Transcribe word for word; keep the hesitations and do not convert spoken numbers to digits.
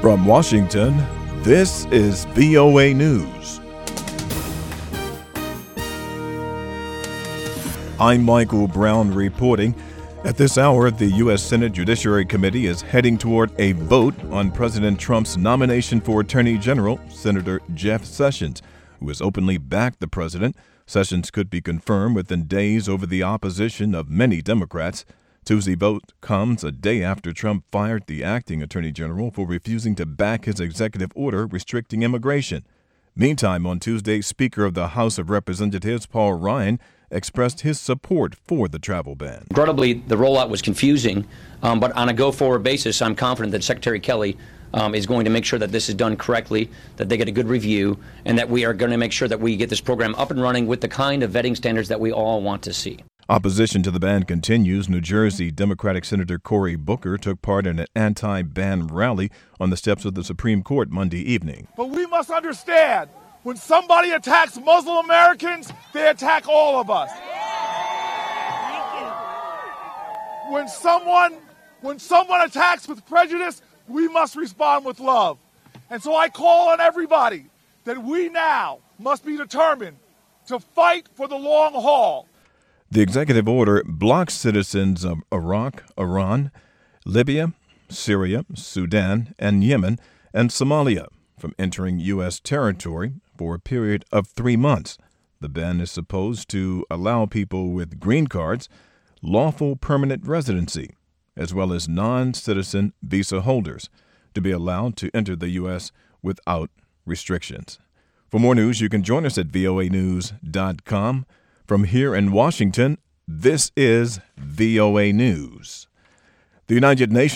From Washington, this is V O A News. I'm Michael Brown reporting. At this hour, the U S Senate Judiciary Committee is heading toward a vote on President Trump's nomination for Attorney General, Senator Jeff Sessions, who has openly backed the president. Sessions could be confirmed within days over the opposition of many Democrats. Tuesday vote comes a day after Trump fired the acting attorney general for refusing to back his executive order restricting immigration. Meantime, on Tuesday, Speaker of the House of Representatives Paul Ryan expressed his support for the travel ban. Regrettably, the rollout was confusing, um, but on a go-forward basis, I'm confident that Secretary Kelly um, is going to make sure that this is done correctly, that they get a good review, and that we are going to make sure that we get this program up and running with the kind of vetting standards that we all want to see. Opposition to the ban continues. New Jersey Democratic Senator Cory Booker took part in an anti-ban rally on the steps of the Supreme Court Monday evening. But we must understand, when somebody attacks Muslim Americans, they attack all of us. When someone, when someone attacks with prejudice, we must respond with love. And so I call on everybody that we now must be determined to fight for the long haul. The executive order blocks citizens of Iraq, Iran, Libya, Syria, Sudan, and Yemen, and Somalia from entering U S territory for a period of three months. The ban is supposed to allow people with green cards lawful permanent residency, as well as non-citizen visa holders, to be allowed to enter the U S without restrictions. For more news, you can join us at V O A news dot com. From here in Washington, this is V O A News. The United Nations